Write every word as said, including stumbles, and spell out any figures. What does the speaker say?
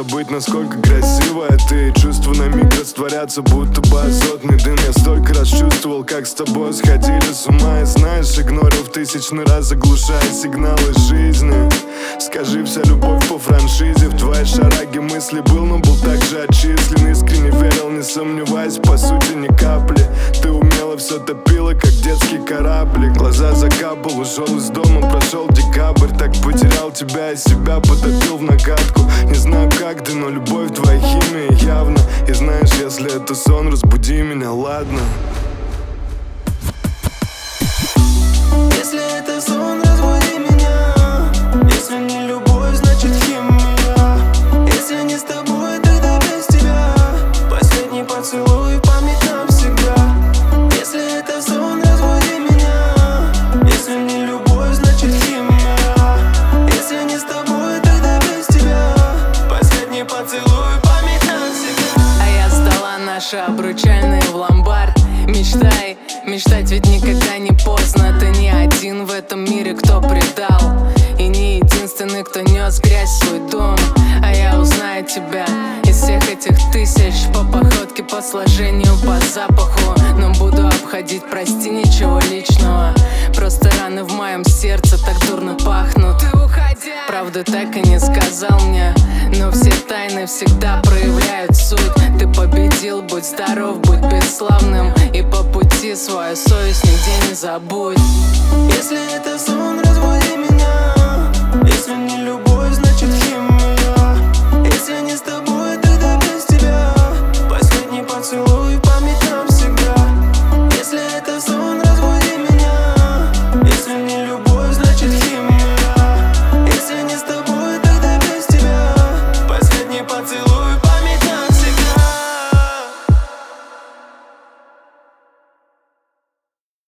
забыть, насколько красивая ты. Чувства на миг растворятся, будто бы азотный дым. Я столько раз чувствовал, как с тобой сходили с ума. И знаешь, игнорил в тысячный раз, заглушая сигналы жизни. Скажи, вся любовь по франшизе. В твоей шараге мысли был, но был так же отчислен. Искренне верил, не сомневаясь, по сути ни капли. Ты умело все топила, как детский кораблик. Глаза закапал, ушел из дома, прошел декабрь. Так потерял тебя и себя потопил в накатку. Не знаю как ты, но любовь твоя химия явно. И знаешь, если это сон, разбуди меня, ладно? Если это сон, разбуди меня. Если не любовь, значит химия. Если не с тобой, тогда без тебя. Последний поцелуй, память навсегда. Если это сон, разбуди меня. Если не любовь, значит химия. Если не с тобой, тогда без тебя. Последний поцелуй, память навсегда. А я сдала наши обручальные в ломбард. Мечтай, мечтать ведь никогда не поздно. Ты не один в этом мире, кто предал. И не единственный, кто нес грязь в свой дом. А я узнаю тебя из всех этих тысяч. По походке, по сложению, по запаху. Но буду обходить, прости, ничего личного. Просто раны в моем сердце так дурно пахнут. Ты уходя, правду так и не сказал мне. Но все тайны всегда проявляют суть. Ты победил, будь здоров, будь бесславным. И по пути свою совесть нигде не забудь. Если это сон, разбуди меня.